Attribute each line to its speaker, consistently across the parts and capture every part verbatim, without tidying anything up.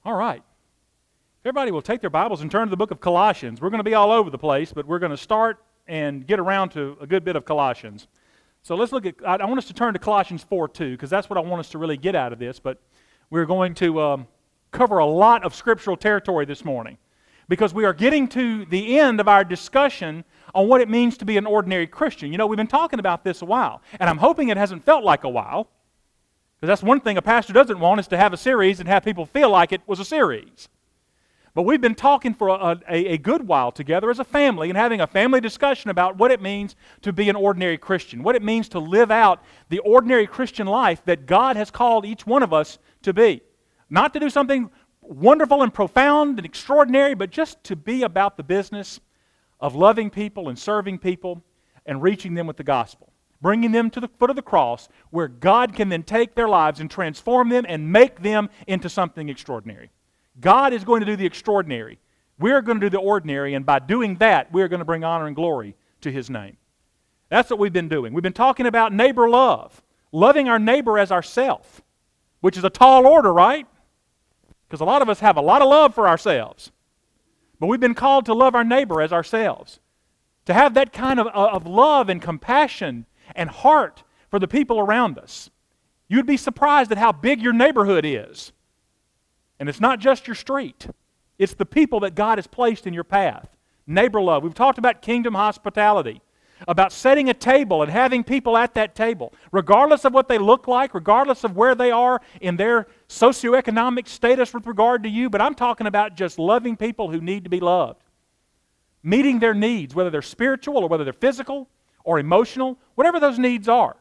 Speaker 1: All right. If everybody will take their Bibles and turn to the book of Colossians. We're going to be all over the place, but we're going to start and get around to a good bit of Colossians. So let's look at, I want us to turn to Colossians four two, because that's what I want us to really get out of this, but we're going to um, cover a lot of scriptural territory this morning, because we are getting to the end of our discussion on what it means to be an ordinary Christian. You know, we've been talking about this a while, and I'm hoping it hasn't felt like a while, because that's one thing a pastor doesn't want, is to have a series and have people feel like it was a series. But we've been talking for a, a, a good while together as a family and having a family discussion about what it means to be an ordinary Christian, what it means to live out the ordinary Christian life that God has called each one of us to be. Not to do something wonderful and profound and extraordinary, but just to be about the business of loving people and serving people and reaching them with the gospel. Bringing them to the foot of the cross where God can then take their lives and transform them and make them into something extraordinary. God is going to do the extraordinary. We're going to do the ordinary, and by doing that, we're going to bring honor and glory to His name. That's what we've been doing. We've been talking about neighbor love, loving our neighbor as ourself, which is a tall order, right? Because a lot of us have a lot of love for ourselves. But we've been called to love our neighbor as ourselves, to have that kind of, of love and compassion and heart for the people around us. You'd be surprised at how big your neighborhood is. And it's not just your street. It's the people that God has placed in your path. Neighbor love. We've talked about kingdom hospitality, about setting a table and having people at that table, regardless of what they look like, regardless of where they are in their socioeconomic status with regard to you. But I'm talking about just loving people who need to be loved. Meeting their needs, whether they're spiritual or whether they're physical or emotional, whatever those needs are.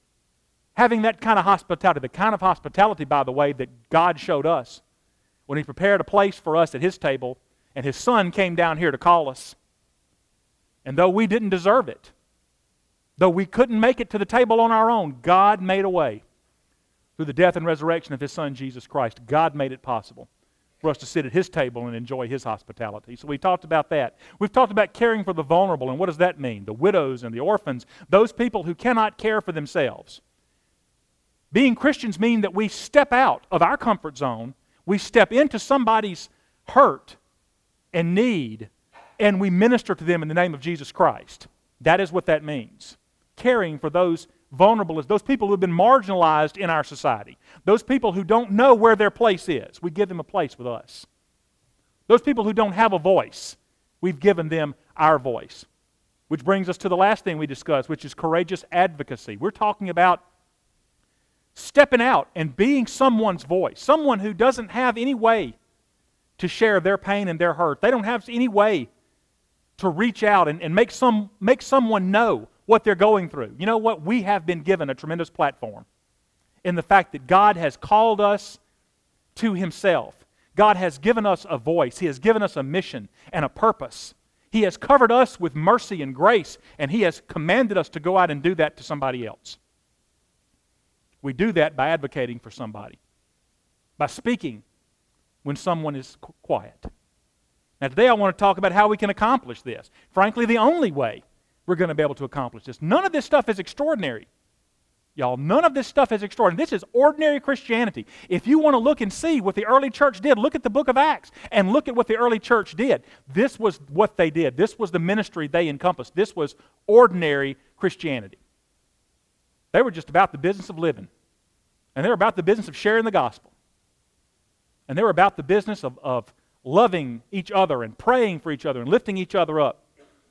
Speaker 1: Having that kind of hospitality, the kind of hospitality, by the way, that God showed us when He prepared a place for us at His table, and His Son came down here to call us. And though we didn't deserve it, though we couldn't make it to the table on our own, God made a way. Through the death and resurrection of His Son, Jesus Christ, God made it possible for us to sit at His table and enjoy His hospitality. So we talked about that. We've talked about caring for the vulnerable, and what does that mean? The widows and the orphans, those people who cannot care for themselves. Being Christians mean that we step out of our comfort zone, we step into somebody's hurt and need, and we minister to them in the name of Jesus Christ. That is what that means. Caring for those vulnerable, those people who have been marginalized in our society. Those people who don't know where their place is. We give them a place with us. Those people who don't have a voice, we've given them our voice. Which brings us to the last thing we discussed, which is courageous advocacy. We're talking about stepping out and being someone's voice. Someone who doesn't have any way to share their pain and their hurt. They don't have any way to reach out and, and make some make someone know what they're going through. You know what? We have been given a tremendous platform in the fact that God has called us to Himself. God has given us a voice. He has given us a mission and a purpose. He has covered us with mercy and grace, and He has commanded us to go out and do that to somebody else. We do that by advocating for somebody, by speaking when someone is qu- quiet. Now today I want to talk about how we can accomplish this. Frankly, the only way we're going to be able to accomplish this. None of this stuff is extraordinary. Y'all, none of this stuff is extraordinary. This is ordinary Christianity. If you want to look and see what the early church did, look at the book of Acts and look at what the early church did. This was what they did. This was the ministry they encompassed. This was ordinary Christianity. They were just about the business of living. And they were about the business of sharing the gospel. And they were about the business of, of loving each other and praying for each other and lifting each other up.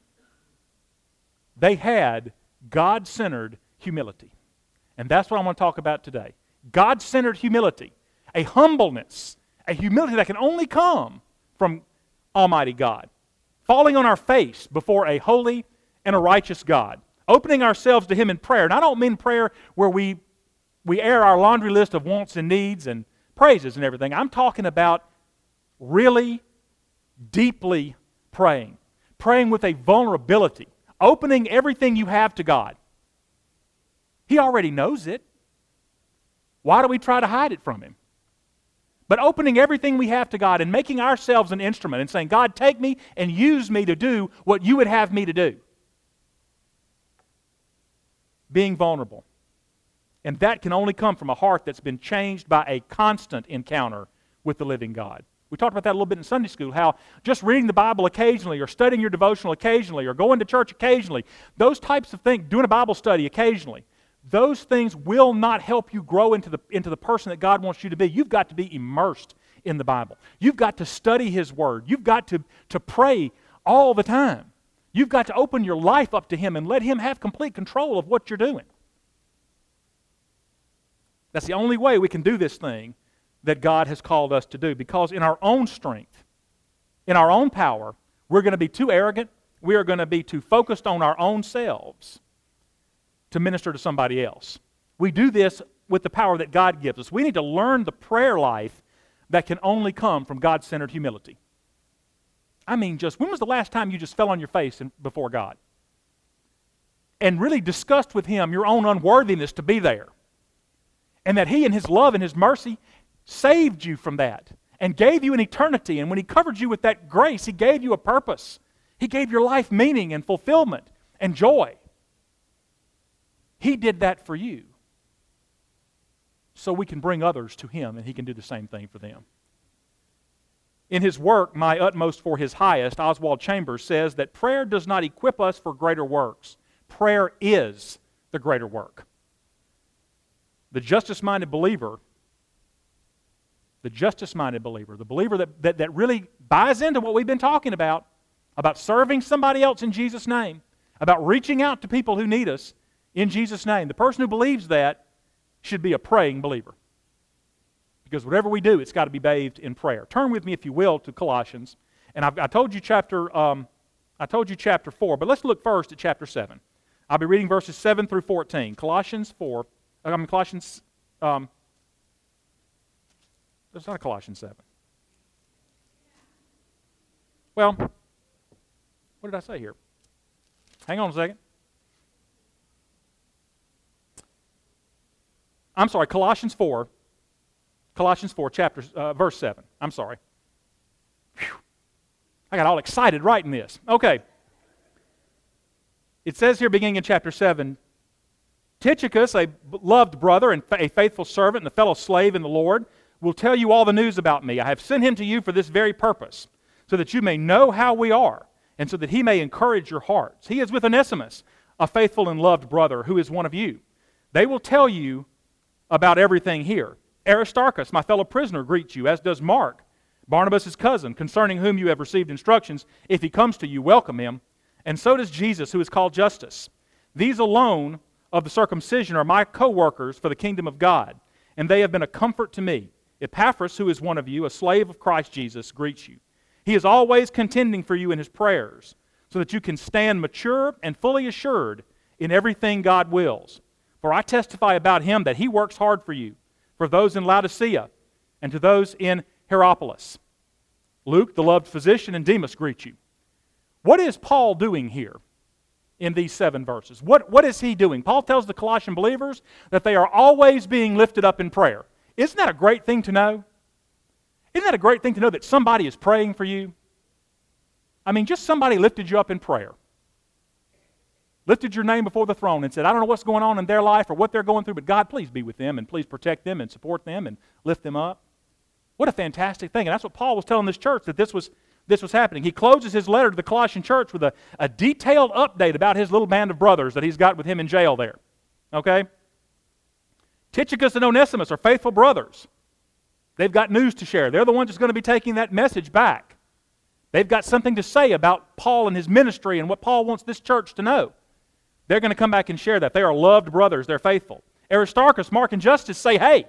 Speaker 1: They had God-centered humility. And that's what I want to talk about today. God-centered humility. A humbleness. A humility that can only come from Almighty God. Falling on our face before a holy and a righteous God. Opening ourselves to Him in prayer. And I don't mean prayer where we, we air our laundry list of wants and needs and praises and everything. I'm talking about really deeply praying. Praying with a vulnerability. Opening everything you have to God. He already knows it. Why do we try to hide it from Him? But opening everything we have to God and making ourselves an instrument and saying, God, take me and use me to do what you would have me to do. Being vulnerable. And that can only come from a heart that's been changed by a constant encounter with the living God. We talked about that a little bit in Sunday school, how just reading the Bible occasionally or studying your devotional occasionally or going to church occasionally, those types of things, doing a Bible study occasionally, those things will not help you grow into the, into the person that God wants you to be. You've got to be immersed in the Bible. You've got to study His Word. You've got to, to pray all the time. You've got to open your life up to Him and let Him have complete control of what you're doing. That's the only way we can do this thing that God has called us to do, because in our own strength, in our own power, we're going to be too arrogant, we are going to be too focused on our own selves to minister to somebody else. We do this with the power that God gives us. We need to learn the prayer life that can only come from God-centered humility. I mean, just when was the last time you just fell on your face in, before God and really discussed with Him your own unworthiness to be there, and that He in His love and His mercy saved you from that and gave you an eternity, and when He covered you with that grace, He gave you a purpose. He gave your life meaning and fulfillment and joy. He did that for you so we can bring others to Him and He can do the same thing for them. In his work, My Utmost for His Highest, Oswald Chambers says that prayer does not equip us for greater works. Prayer is the greater work. The justice-minded believer, the justice-minded believer, the believer that, that, that really buys into what we've been talking about, about serving somebody else in Jesus' name, about reaching out to people who need us in Jesus' name, the person who believes that should be a praying believer. Because whatever we do, it's got to be bathed in prayer. Turn with me, if you will, to Colossians. And I've, I told you chapter, um, I told you chapter four, but let's look first at chapter seven. I'll be reading verses seven through fourteen. Colossians four. I mean Colossians. Um, it's not Colossians seven. Well, what did I say here? Hang on a second. I'm sorry, Colossians four. Colossians four, chapter, uh, verse seven. I'm sorry. Whew. I got all excited writing this. Okay. It says here, beginning in chapter seven, Tychicus, a loved brother and a faithful servant and a fellow slave in the Lord, will tell you all the news about me. I have sent him to you for this very purpose, so that you may know how we are, and so that he may encourage your hearts. He is with Onesimus, a faithful and loved brother who is one of you. They will tell you about everything here. Aristarchus, my fellow prisoner, greets you, as does Mark, Barnabas' cousin, concerning whom you have received instructions. If he comes to you, welcome him. And so does Jesus, who is called Justus. These alone of the circumcision are my co-workers for the kingdom of God, and they have been a comfort to me. Epaphras, who is one of you, a slave of Christ Jesus, greets you. He is always contending for you in his prayers, so that you can stand mature and fully assured in everything God wills. For I testify about him that he works hard for you, for those in Laodicea, and to those in Hierapolis. Luke, the loved physician, and Demas greet you. What is Paul doing here in these seven verses? What, what is he doing? Paul tells the Colossian believers that they are always being lifted up in prayer. Isn't that a great thing to know? Isn't that a great thing to know that somebody is praying for you? I mean, just somebody lifted you up in prayer. Lifted your name before the throne and said, I don't know what's going on in their life or what they're going through, but God, please be with them and please protect them and support them and lift them up. What a fantastic thing. And that's what Paul was telling this church, that this was, this was happening. He closes his letter to the Colossian church with a, a detailed update about his little band of brothers that he's got with him in jail there. Okay? Tychicus and Onesimus are faithful brothers. They've got news to share. They're the ones that's going to be taking that message back. They've got something to say about Paul and his ministry and what Paul wants this church to know. They're going to come back and share that. They are loved brothers. They're faithful. Aristarchus, Mark, and Justus say, hey.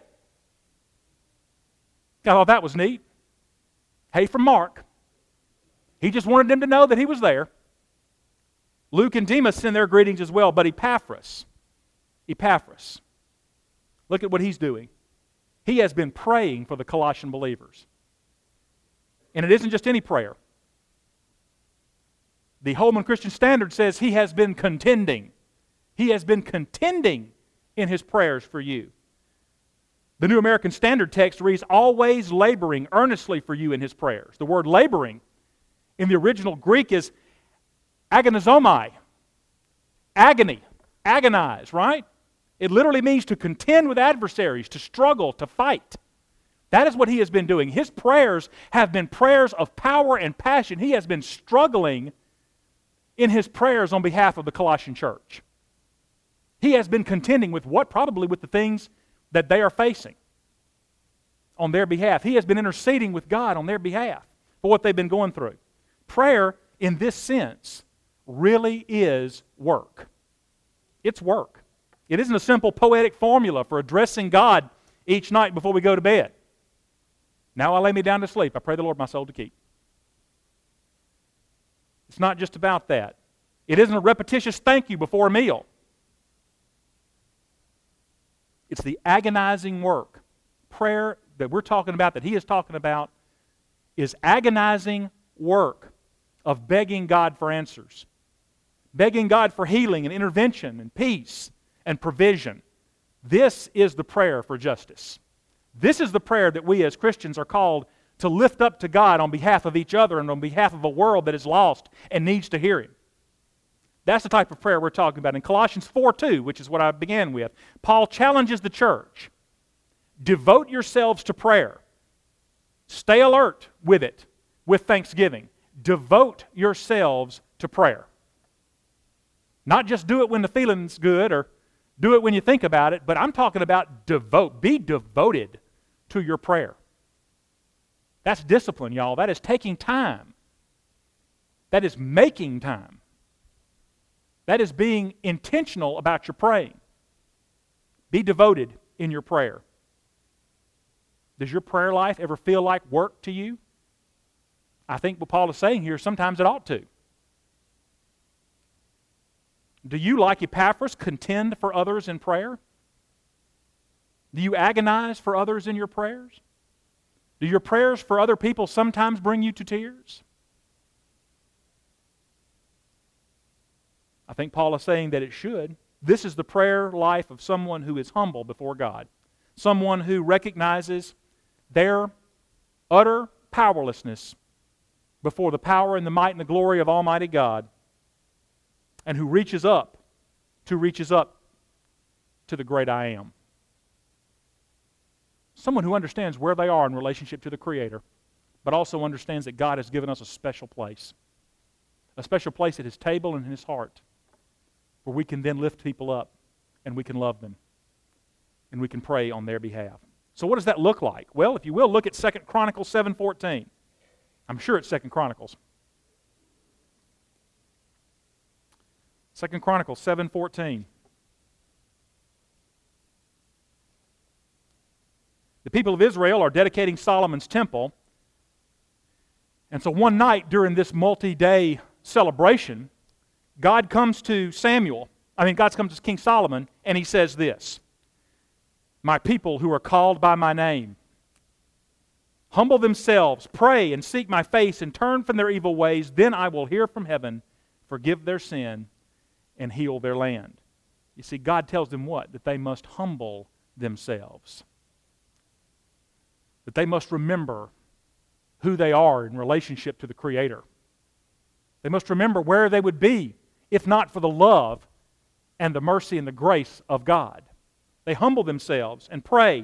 Speaker 1: I thought that was neat. Hey from Mark. He just wanted them to know that he was there. Luke and Demas send their greetings as well, but Epaphras, Epaphras, look at what he's doing. He has been praying for the Colossian believers. And it isn't just any prayer. The Holman Christian Standard says he has been contending. He has been contending in his prayers for you. The New American Standard text reads, always laboring earnestly for you in his prayers. The word laboring in the original Greek is agonizomai. Agony. Agonize, right? It literally means to contend with adversaries, to struggle, to fight. That is what he has been doing. His prayers have been prayers of power and passion. He has been struggling in his prayers on behalf of the Colossian church. He has been contending with what? Probably with the things that they are facing on their behalf. He has been interceding with God on their behalf for what they've been going through. Prayer, in this sense, really is work. It's work. It isn't a simple poetic formula for addressing God each night before we go to bed. Now I lay me down to sleep. I pray the Lord my soul to keep. It's not just about that. It isn't a repetitious thank you before a meal. It's the agonizing work. Prayer that we're talking about, that he is talking about, is agonizing work of begging God for answers. Begging God for healing and intervention and peace and provision. This is the prayer for justice. This is the prayer that we as Christians are called to lift up to God on behalf of each other and on behalf of a world that is lost and needs to hear Him. That's the type of prayer we're talking about. In Colossians four two, which is what I began with, Paul challenges the church. Devote yourselves to prayer. Stay alert with it, with thanksgiving. Devote yourselves to prayer. Not just do it when the feeling's good or do it when you think about it, but I'm talking about devote. Be devoted to your prayer. That's discipline, y'all. That is taking time. That is making time. That is being intentional about your praying. Be devoted in your prayer. Does your prayer life ever feel like work to you? I think what Paul is saying here, sometimes it ought to. Do you, like Epaphras, contend for others in prayer? Do you agonize for others in your prayers? Do your prayers for other people sometimes bring you to tears? I think Paul is saying that it should. This is the prayer life of someone who is humble before God. Someone who recognizes their utter powerlessness before the power and the might and the glory of Almighty God, and who reaches up, to reaches up to the great I Am. Someone who understands where they are in relationship to the Creator, but also understands that God has given us a special place. A special place at His table and in His heart, where we can then lift people up, and we can love them, and we can pray on their behalf. So what does that look like? Well, if you will, look at Second Chronicles seven fourteen. I'm sure it's Second Chronicles. Second Chronicles seven fourteen. The people of Israel are dedicating Solomon's temple. And so one night during this multi-day celebration, God comes to Samuel, I mean God comes to King Solomon, and he says this, "My people who are called by my name, humble themselves, pray and seek my face and turn from their evil ways, then I will hear from heaven, forgive their sin, and heal their land." You see, God tells them what? That they must humble themselves. That they must remember who they are in relationship to the Creator. They must remember where they would be if not for the love and the mercy and the grace of God. They humble themselves and pray.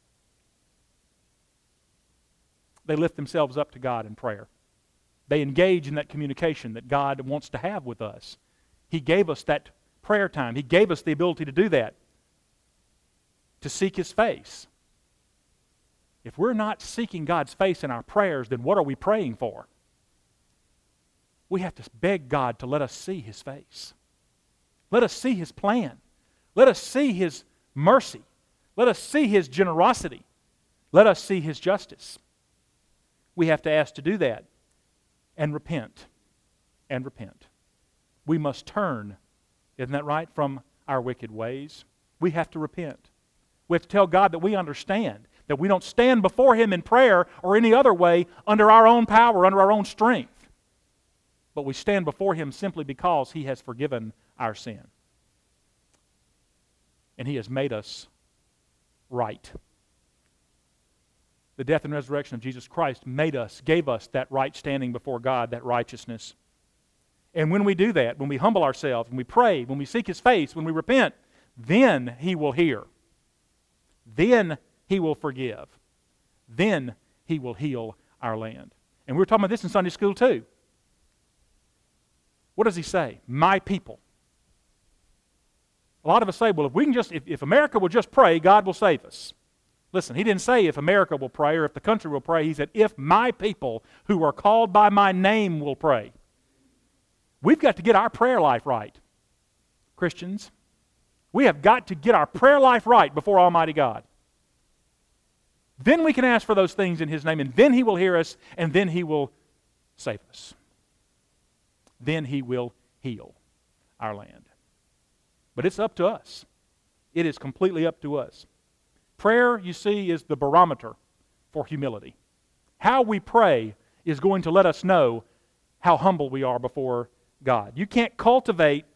Speaker 1: They lift themselves up to God in prayer. They engage in that communication that God wants to have with us. He gave us that prayer time. He gave us the ability to do that, to seek His face. If we're not seeking God's face in our prayers, then what are we praying for? We have to beg God to let us see His face. Let us see His plan. Let us see His mercy. Let us see His generosity. Let us see His justice. We have to ask to do that and repent and repent. We must turn, isn't that right, from our wicked ways. We have to repent. We have to tell God that we understand, that we don't stand before Him in prayer or any other way under our own power, under our own strength. But we stand before Him simply because He has forgiven our sin. And He has made us right. The death and resurrection of Jesus Christ made us, gave us that right standing before God, that righteousness. And when we do that, when we humble ourselves, when we pray, when we seek His face, when we repent, then He will hear. Then He will forgive. then He will heal our land. And we were talking about this in Sunday school too. What does He say? My people. A lot of us say, well, if we can just, if, if America will just pray, God will save us. Listen, He didn't say if America will pray or if the country will pray. He said, if my people who are called by my name will pray. We've got to get our prayer life right, Christians. We have got to get our prayer life right before Almighty God. Then we can ask for those things in His name, and then He will hear us, and then He will save us. Then He will heal our land. But it's up to us. It is completely up to us. Prayer, you see, is the barometer for humility. How we pray is going to let us know how humble we are before God. You can't cultivate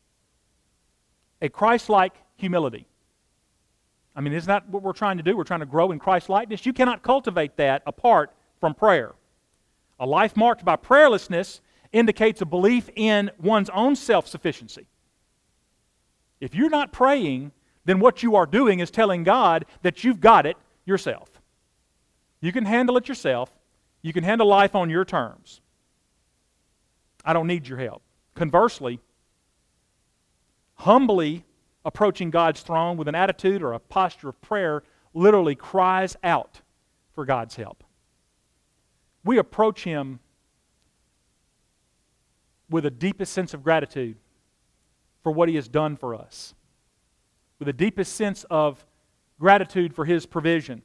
Speaker 1: a Christ-like humility. I mean, isn't that what we're trying to do? We're trying to grow in Christ-likeness. You cannot cultivate that apart from prayer. A life marked by prayerlessness indicates a belief in one's own self-sufficiency. If you're not praying, then what you are doing is telling God that you've got it yourself. You can handle it yourself. You can handle life on your terms. I don't need your help. Conversely, humbly approaching God's throne with an attitude or a posture of prayer literally cries out for God's help. We approach Him with the deepest sense of gratitude for what He has done for us, with the deepest sense of gratitude for His provision.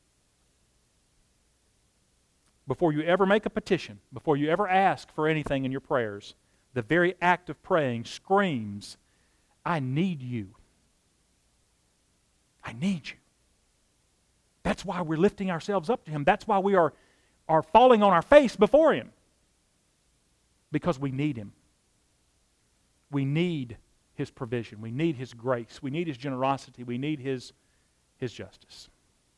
Speaker 1: Before you ever make a petition, before you ever ask for anything in your prayers, the very act of praying screams, I need you. I need you. That's why we're lifting ourselves up to Him. That's why we are, are falling on our face before Him. Because we need Him. We need His provision. We need His grace. We need His generosity. We need His, His justice.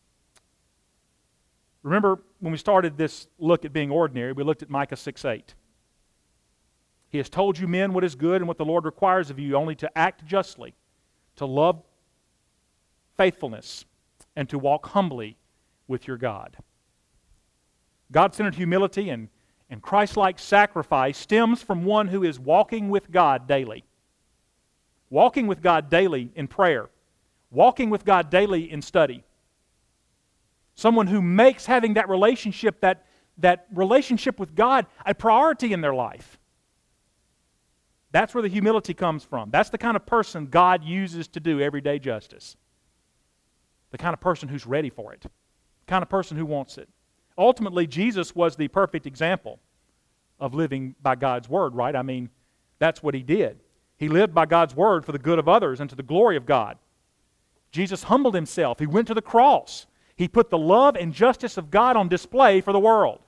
Speaker 1: Remember when we started this look at being ordinary, we looked at Micah six eight. He has told you men what is good and what the Lord requires of you, only to act justly, to love faithfulness, and to walk humbly with your God. God-centered humility and, and Christ-like sacrifice stems from one who is walking with God daily. Walking with God daily in prayer. Walking with God daily in study. Someone who makes having that relationship, that, that relationship with God, a priority in their life. That's where the humility comes from. That's the kind of person God uses to do everyday justice. The kind of person who's ready for it. The kind of person who wants it. Ultimately, Jesus was the perfect example of living by God's Word, right? I mean, that's what He did. He lived by God's Word for the good of others and to the glory of God. Jesus humbled Himself. He went to the cross. He put the love and justice of God on display for the world.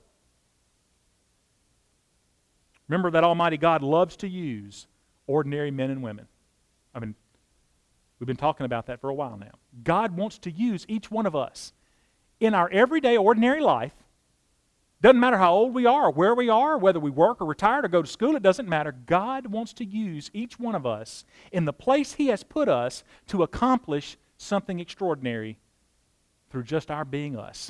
Speaker 1: Remember that Almighty God loves to use ordinary men and women. I mean, we've been talking about that for a while now. God wants to use each one of us in our everyday, ordinary life. Doesn't matter how old we are, or where we are, whether we work or retired or go to school, it doesn't matter. God wants to use each one of us in the place He has put us to accomplish something extraordinary through just our being us.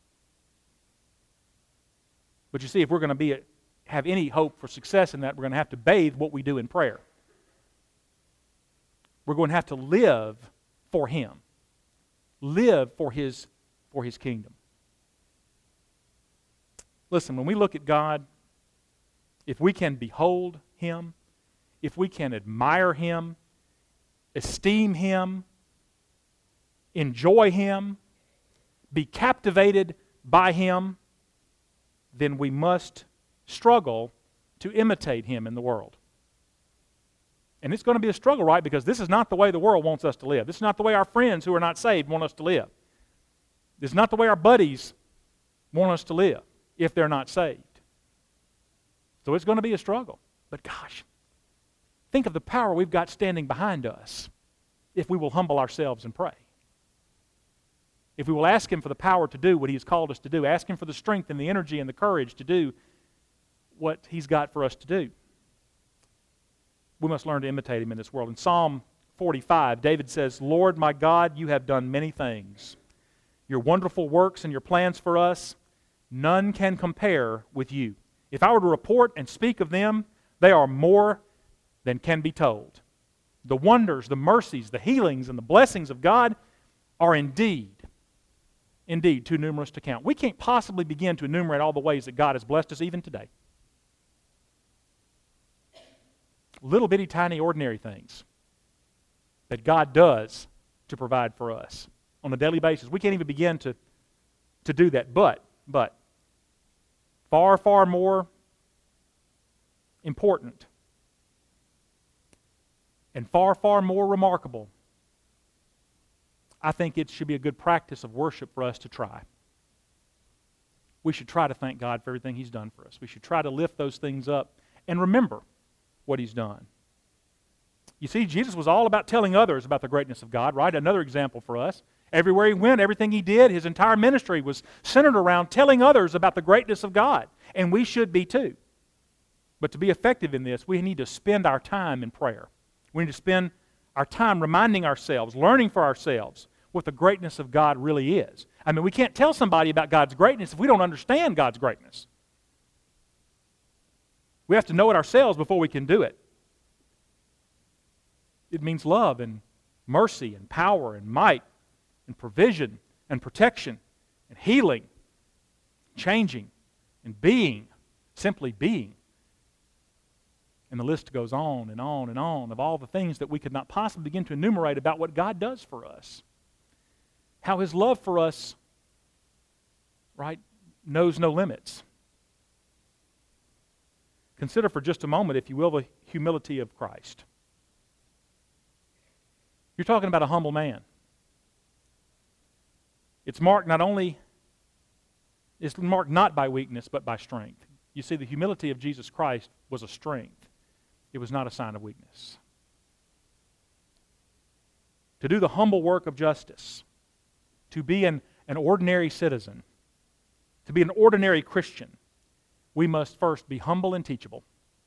Speaker 1: But you see, if we're going to be a, have any hope for success in that, we're going to have to bathe what we do in prayer. We're going to have to live for Him. Live for His, for His kingdom. Listen, when we look at God, if we can behold Him, if we can admire Him, esteem Him, enjoy Him, be captivated by Him, then we must struggle to imitate Him in the world. And it's going to be a struggle, right? Because this is not the way the world wants us to live. This is not the way our friends who are not saved want us to live. This is not the way our buddies want us to live if they're not saved. So it's going to be a struggle. But gosh, think of the power we've got standing behind us if we will humble ourselves and pray. If we will ask Him for the power to do what He has called us to do, ask Him for the strength and the energy and the courage to do what He's got for us to do. We must learn to imitate Him in this world. In Psalm forty-five, David says, Lord my God, You have done many things. your wonderful works and your plans for us, none can compare with you. If I were to report and speak of them, they are more than can be told. The wonders, the mercies, the healings, and the blessings of God are indeed, indeed too numerous to count. We can't possibly begin to enumerate all the ways that God has blessed us even today. Little bitty tiny ordinary things that God does to provide for us on a daily basis. We can't even begin to, to do that. But, but, far, far more important and far, far more remarkable, I think it should be a good practice of worship for us to try. We should try to thank God for everything He's done for us. We should try to lift those things up and remember what He's done. You see, Jesus was all about telling others about the greatness of God, right? Another example for us. Everywhere He went, everything He did, His entire ministry was centered around telling others about the greatness of God. And we should be too. But to be effective in this, we need to spend our time in prayer. We need to spend our time reminding ourselves, learning for ourselves what the greatness of God really is. I mean, we can't tell somebody about God's greatness if we don't understand God's greatness. We have to know it ourselves before we can do it. It means love and mercy and power and might and provision and protection and healing, changing and being, simply being. And the list goes on and on and on of all the things that we could not possibly begin to enumerate about what God does for us. How His love for us, right, knows no limits. Consider for just a moment, if you will, the humility of Christ. You're talking about a humble man. It's marked not only, it's marked not by weakness, but by strength. You see, the humility of Jesus Christ was a strength. It was not a sign of weakness. To do the humble work of justice, to be an, an ordinary citizen, to be an ordinary Christian, we must first be humble and teachable.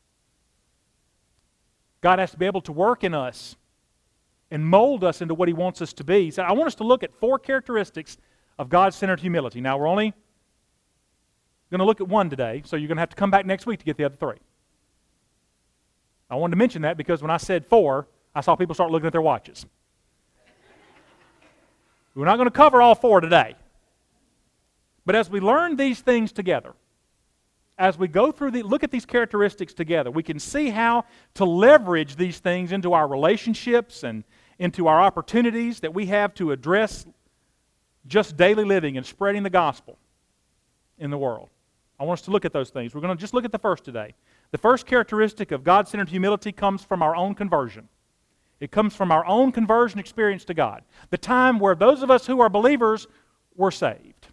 Speaker 1: God has to be able to work in us and mold us into what He wants us to be. He said, I want us to look at four characteristics of God-centered humility. Now, we're only going to look at one today, so you're going to have to come back next week to get the other three. I wanted to mention that because when I said four, I saw people start looking at their watches. We're not going to cover all four today. But as we learn these things together, as we go through the, look at these characteristics together, we can see how to leverage these things into our relationships and into our opportunities that we have to address just daily living and spreading the gospel in the world. I want us to look at those things. We're going to just look at the first today. The first characteristic of God-centered humility comes from our own conversion. It comes from our own conversion experience to God. The time where those of us who are believers were saved.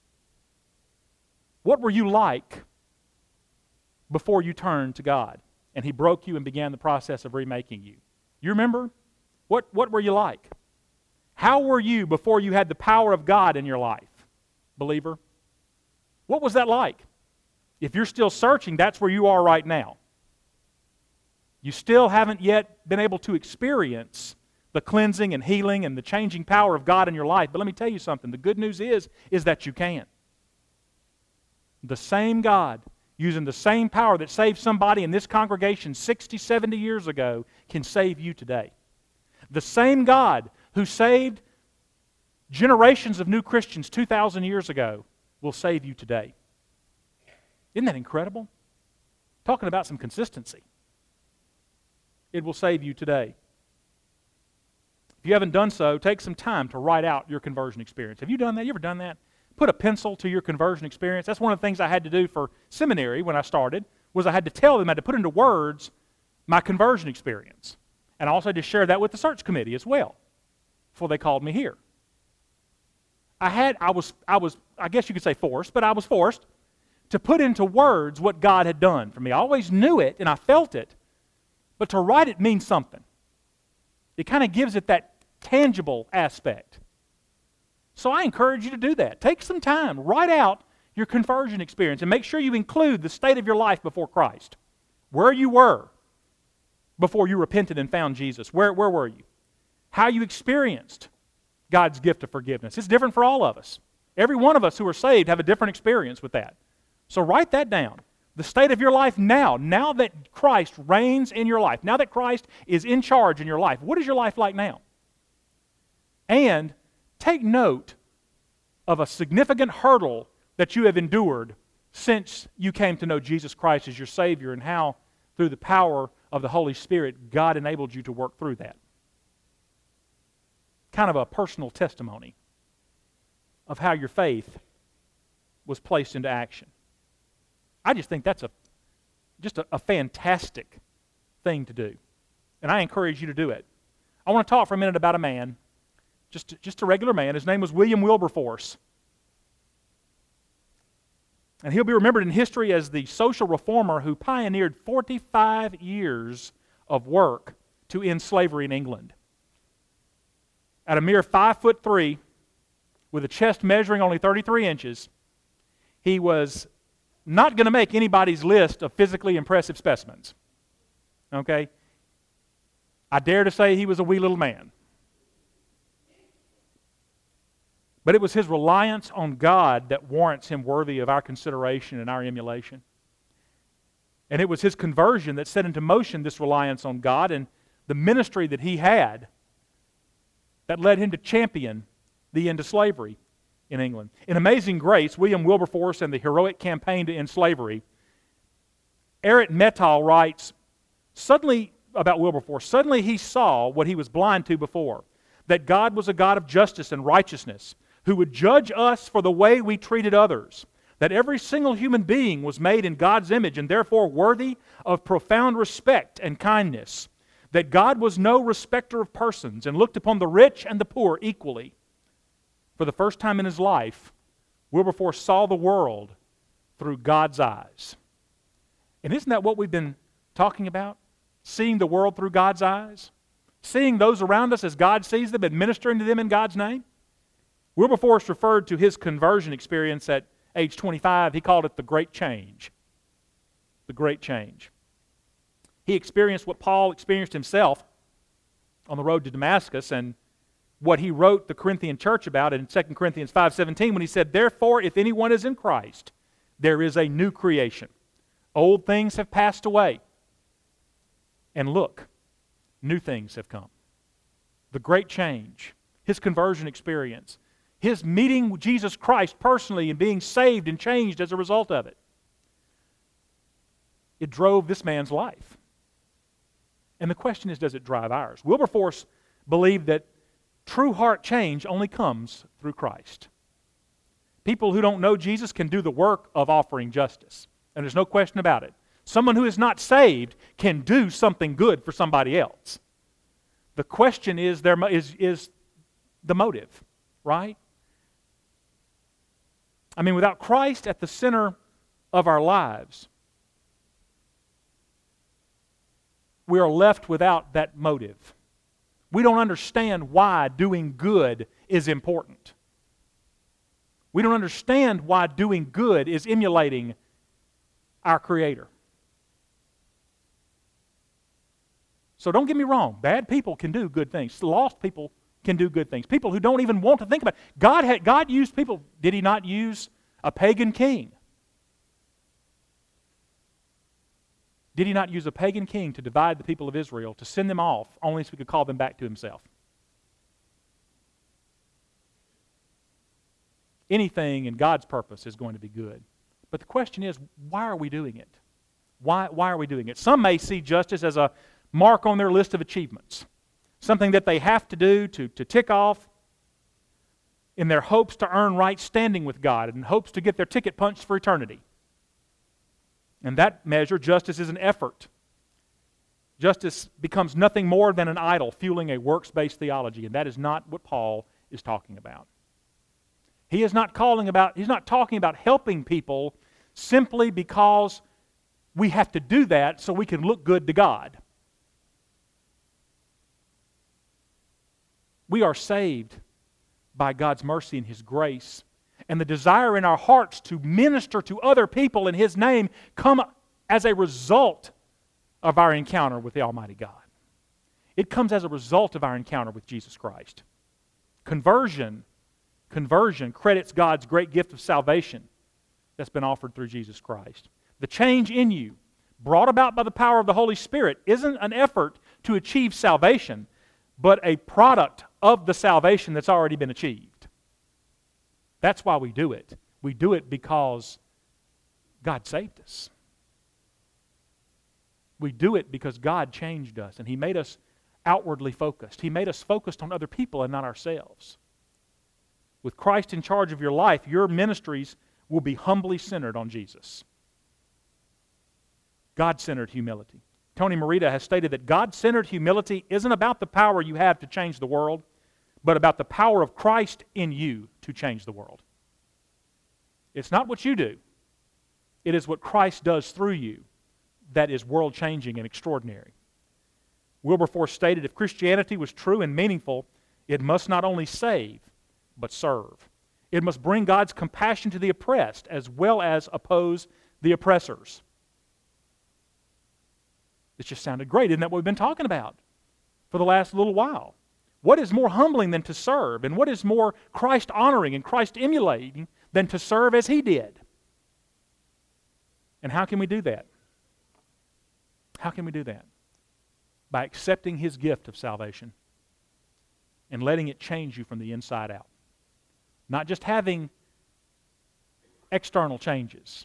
Speaker 1: What were you like before you turned to God and He broke you and began the process of remaking you? You remember? What, what were you like? How were you before you had the power of God in your life, believer? What was that like? If you're still searching, that's where you are right now. You still haven't yet been able to experience the cleansing and healing and the changing power of God in your life. But let me tell you something. The good news is, is that you can. The same God, using the same power that saved somebody in this congregation sixty, seventy years ago, can save you today. The same God who saved generations of new Christians two thousand years ago will save you today. Isn't that incredible? Talking about some consistency. It will save you today. If you haven't done so, take some time to write out your conversion experience. Have you done that? You ever done that? Put a pencil to your conversion experience. That's one of the things I had to do for seminary when I started, was I had to tell them, I had to put into words my conversion experience. And I also had to share that with the search committee as well before they called me here. I had, I was, I was, I guess you could say forced, but I was forced to put into words what God had done for me. I always knew it and I felt it, but to write it means something. It kind of gives it that tangible aspect. So I encourage you to do that. Take some time, write out your conversion experience, and make sure you include the state of your life before Christ. Where you were before you repented and found Jesus. Where, where were you? How you experienced God's gift of forgiveness. It's different for all of us. Every one of us who are saved have a different experience with that. So write that down. The state of your life now, now that Christ reigns in your life, now that Christ is in charge in your life, what is your life like now? And take note of a significant hurdle that you have endured since you came to know Jesus Christ as your Savior, and how, through the power of the Holy Spirit, God enabled you to work through that. Kind of a personal testimony of how your faith was placed into action. I just think that's a just a, a fantastic thing to do. And I encourage you to do it. I want to talk for a minute about a man, just, just a regular man. His name was William Wilberforce. And he'll be remembered in history as the social reformer who pioneered forty-five years of work to end slavery in England. At a mere five foot three, with a chest measuring only thirty-three inches, he was not going to make anybody's list of physically impressive specimens. Okay? I dare to say he was a wee little man. But it was his reliance on God that warrants him worthy of our consideration and our emulation. And it was his conversion that set into motion this reliance on God and the ministry that he had that led him to champion the end of slavery in England. In Amazing Grace, William Wilberforce and the heroic campaign to end slavery, Eric Metal writes, suddenly, about Wilberforce, suddenly he saw what he was blind to before, that God was a God of justice and righteousness, who would judge us for the way we treated others, that every single human being was made in God's image and therefore worthy of profound respect and kindness, that God was no respecter of persons and looked upon the rich and the poor equally. For the first time in his life, Wilberforce saw the world through God's eyes. And isn't that what we've been talking about? Seeing the world through God's eyes? Seeing those around us as God sees them, administering to them in God's name? Wilberforce referred to his conversion experience at age twenty-five. He called it the Great Change. The Great Change. He experienced what Paul experienced himself on the road to Damascus, and what he wrote the Corinthian church about in Second Corinthians five seventeen when he said, "Therefore, if anyone is in Christ, there is a new creation. Old things have passed away, and look, new things have come." The great change, his conversion experience, his meeting Jesus Christ personally and being saved and changed as a result of it. It drove this man's life. And the question is, does it drive ours? Wilberforce believed that true heart change only comes through Christ. People who don't know Jesus can do the work of offering justice, and there's no question about it. Someone who is not saved can do something good for somebody else. The question is, there is, is the motive, right? I mean, without Christ at the center of our lives, we are left without that motive. We don't understand why doing good is important. We don't understand why doing good is emulating our Creator. So don't get me wrong. Bad people can do good things. Lost people can do good things. People who don't even want to think about it. God had, God used people. Did He not use a pagan king? Did He not use a pagan king to divide the people of Israel, to send them off, only so He could call them back to Himself? Anything in God's purpose is going to be good. But the question is, why are we doing it? Why, why are we doing it? Some may see justice as a mark on their list of achievements, something that they have to do to, to tick off in their hopes to earn right standing with God and hopes to get their ticket punched for eternity. In that measure, justice is an effort. Justice becomes nothing more than an idol fueling a works-based theology, and that is not what Paul is talking about. He is not calling about, he's not talking about helping people simply because we have to do that so we can look good to God. We are saved by God's mercy and His grace. And the desire in our hearts to minister to other people in His name come as a result of our encounter with the Almighty God. It comes as a result of our encounter with Jesus Christ. Conversion, conversion credits God's great gift of salvation that's been offered through Jesus Christ. The change in you, brought about by the power of the Holy Spirit, isn't an effort to achieve salvation, but a product of the salvation that's already been achieved. That's why we do it. We do it because God saved us. We do it because God changed us and He made us outwardly focused. He made us focused on other people and not ourselves. With Christ in charge of your life, your ministries will be humbly centered on Jesus. God-centered humility. Tony Merida has stated that God-centered humility isn't about the power you have to change the world, but about the power of Christ in you to change the world. It's not what you do. It is what Christ does through you that is world-changing and extraordinary. Wilberforce stated, if Christianity was true and meaningful, it must not only save, but serve. It must bring God's compassion to the oppressed as well as oppose the oppressors. This just sounded great. Isn't that what we've been talking about for the last little while? What is more humbling than to serve? And what is more Christ-honoring and Christ-emulating than to serve as He did? And how can we do that? How can we do that? By accepting His gift of salvation and letting it change you from the inside out. Not just having external changes,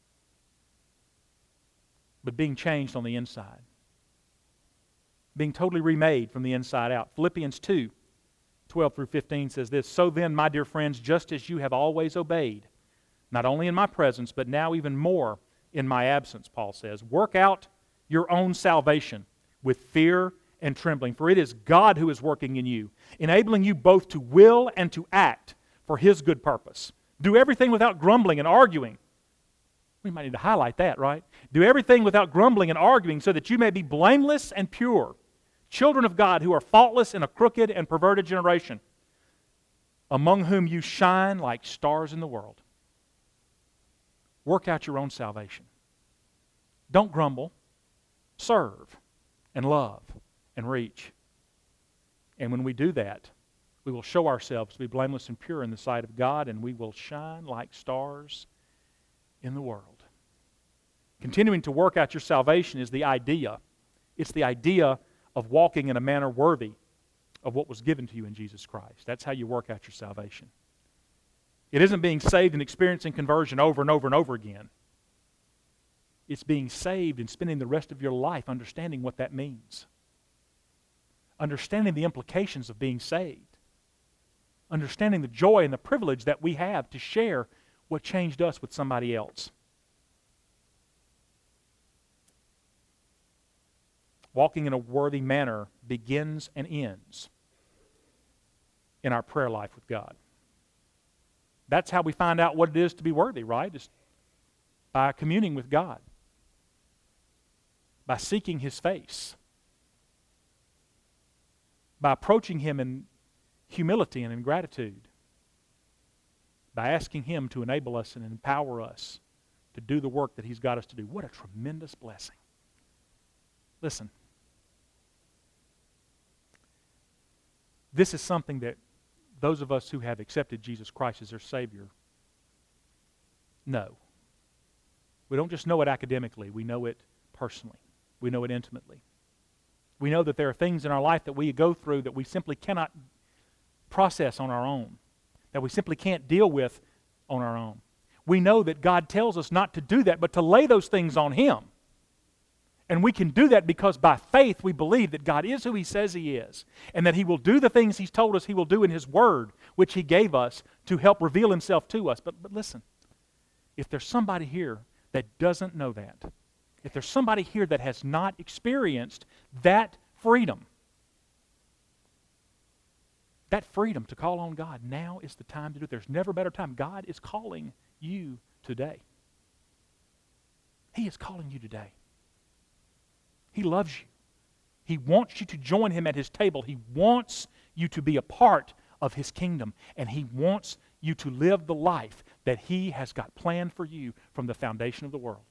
Speaker 1: but being changed on the inside. Being totally remade from the inside out. Philippians two, twelve through fifteen says this, so then, my dear friends, just as you have always obeyed, not only in my presence, but now even more in my absence, Paul says, work out your own salvation with fear and trembling, for it is God who is working in you, enabling you both to will and to act for His good purpose. Do everything without grumbling and arguing. We might need to highlight that, right? Do everything without grumbling and arguing so that you may be blameless and pure, children of God who are faultless in a crooked and perverted generation, among whom you shine like stars in the world. Work out your own salvation. Don't grumble. Serve and love and reach. And when we do that, we will show ourselves to be blameless and pure in the sight of God, and we will shine like stars in the world. Continuing to work out your salvation is the idea. It's the idea of walking in a manner worthy of what was given to you in Jesus Christ. That's how you work out your salvation. It isn't being saved and experiencing conversion over and over and over again. It's being saved and spending the rest of your life understanding what that means. Understanding the implications of being saved. Understanding the joy and the privilege that we have to share what changed us with somebody else. Walking in a worthy manner begins and ends in our prayer life with God. That's how we find out what it is to be worthy, right? It's by communing with God. By seeking His face. By approaching Him in humility and in gratitude. By asking Him to enable us and empower us to do the work that He's got us to do. What a tremendous blessing. Listen. This is something that those of us who have accepted Jesus Christ as their Savior know. We don't just know it academically, we know it personally. We know it intimately. We know that there are things in our life that we go through that we simply cannot process on our own, that we simply can't deal with on our own. We know that God tells us not to do that, but to lay those things on Him. And we can do that because by faith we believe that God is who He says He is, and that He will do the things He's told us He will do in His Word, which He gave us to help reveal Himself to us. But, but listen, if there's somebody here that doesn't know that, if there's somebody here that has not experienced that freedom, that freedom to call on God, now is the time to do it. There's never a better time. God is calling you today. He is calling you today. He loves you. He wants you to join Him at His table. He wants you to be a part of His kingdom. And He wants you to live the life that He has got planned for you from the foundation of the world.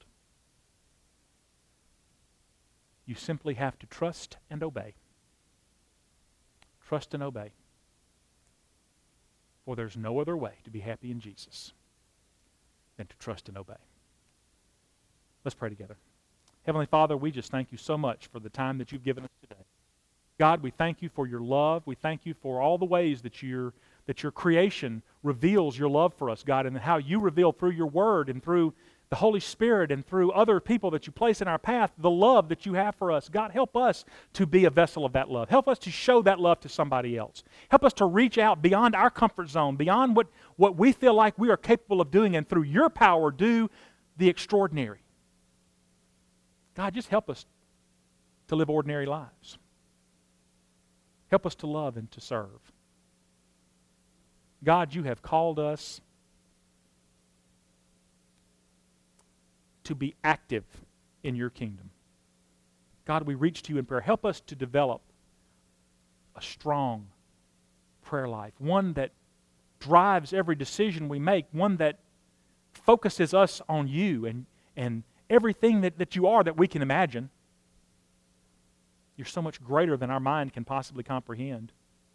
Speaker 1: You simply have to trust and obey. Trust and obey. For there's no other way to be happy in Jesus than to trust and obey. Let's pray together. Heavenly Father, we just thank you so much for the time that you've given us today. God, we thank you for your love. We thank you for all the ways that your that your creation reveals your love for us, God, and how you reveal through your word and through the Holy Spirit and through other people that you place in our path the love that you have for us. God, help us to be a vessel of that love. Help us to show that love to somebody else. Help us to reach out beyond our comfort zone, beyond what, what we feel like we are capable of doing, and through your power do the extraordinary. God, just help us to live ordinary lives. Help us to love and to serve. God, you have called us to be active in your kingdom. God, we reach to you in prayer. Help us to develop a strong prayer life, one that drives every decision we make, one that focuses us on you and, and everything that, that you are that we can imagine. You're so much greater than our mind can possibly comprehend.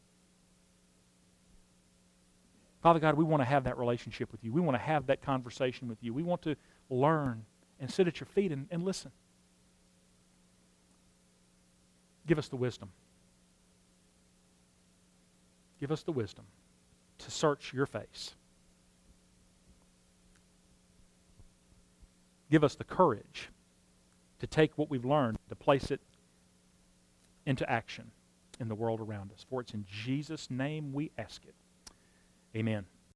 Speaker 1: Father God, we want to have that relationship with you. We want to have that conversation with you. We want to learn and sit at your feet and, and listen. Give us the wisdom. Give us the wisdom to search your face. Give us the courage to take what we've learned, to place it into action in the world around us. For it's in Jesus' name we ask it. Amen.